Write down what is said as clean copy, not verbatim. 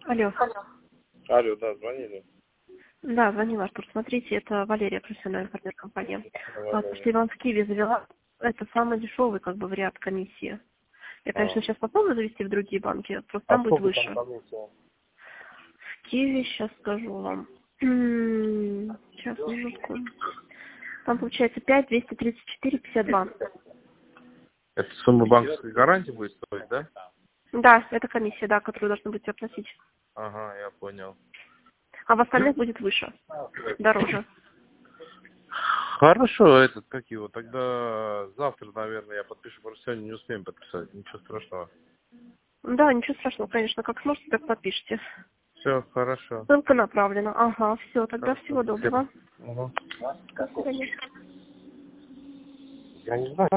Алло. Алло, да, звонили. Да, звонила, Артур. Смотрите, это Валерия, профессиональный партнер компании. Валерия. После Иван в Киеве завела, это самый дешевый как бы вариант комиссии. Я, А, конечно, сейчас попробую завести в другие банки, просто а там будет сколько там выше. комиссия? В Киеве сейчас скажу вам. Сейчас, минутку. Там получается 5,234,52. Это сумма банковской гарантии будет стоить, да? Да, это комиссия, да, которую должны будете оплатить. Ага, я понял. А в остальных будет выше, дороже. Хорошо, этот, как его, тогда завтра, наверное, я подпишу, просто сегодня не успеем подписать, ничего страшного. Да, ничего страшного, конечно, как сможете, так подпишите. Все, хорошо. Ссылка направлена. Ага, все, тогда Хорошо, всего спасибо. доброго. Угу. До свидания. Я не знаю.